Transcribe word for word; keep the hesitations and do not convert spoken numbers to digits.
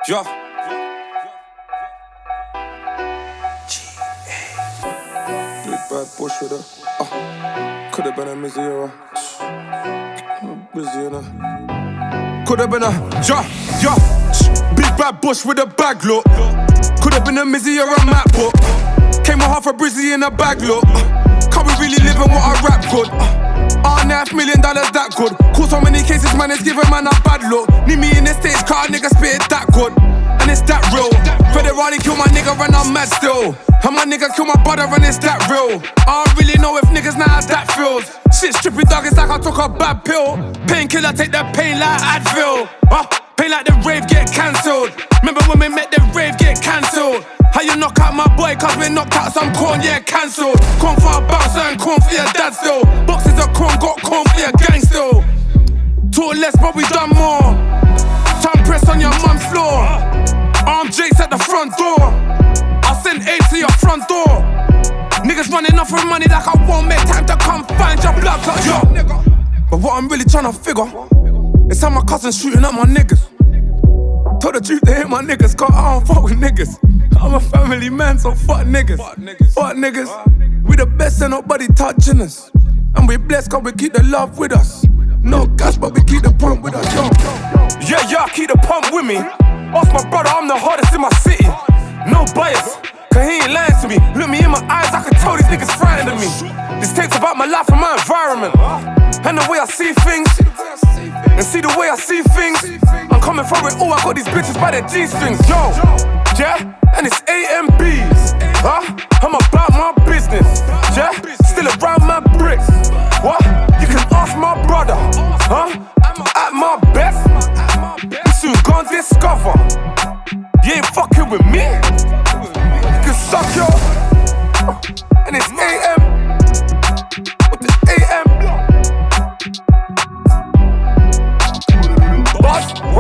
Yeah. Big bad bush with her. Uh, could have been a Mizzy or a Mizzy and a. Could have been a ja, ja. Big bad bush with a bag look. Could have been a Mizzy or a MacBook. Came on half a Brizzy in a bag look. Can't we really live in what I rap good? Ah, uh, half million dollars that good. Call so many cases, man, it's giving man a bad look. Need me in the States, car nigga spit it that good. And it's that real. Federale kill my nigga and I'm mad still. And my nigga kill my brother and it's that real. I don't really know if niggas know how that feels. Shit strippy dog, it's like I took a bad pill. Painkiller, take the pain like Advil. Uh, pain like the rave get cancelled. Remember when we met the rave get cancelled? How you knock out my boy cause we knocked out some corn, yeah, cancelled. Corn for a bouncer and corn for your dad still. Boxes of corn, got corn for your gang still. Talk less but we done more. Time press on your mum's floor. Arm Jakes at the front door. I'll send aid to your front door. Niggas running off with money like I won't make time to come find your blood clot, yo. But what I'm really trying to figure is how my cousin's shooting at my niggas. Told the truth, they hate my niggas, cause I don't fuck with niggas. I'm a family man, so fuck niggas. Fuck niggas. Fuck niggas. We the best and nobody touching us. And we blessed cause we keep the love with us. No gas, but we keep the pump with us, yo. Yeah, yeah, keep the pump with me. Ask my brother, I'm the hardest in my city. No bias, cause he ain't lying to me. Look me in my eyes, I can tell these niggas frightened of me. This takes about my life and my environment. And the way I see things. And see the way I see things. I'm coming from it all, I got these bitches by their G-strings, yo. Yeah, and it's A M Bs. Huh? I'm about my business. Yeah, still around my bricks. What? You can ask my brother. Huh? At my best. You soon gon' discover. You ain't fucking with me. You can suck your. And it's A M. With the A M. Boss.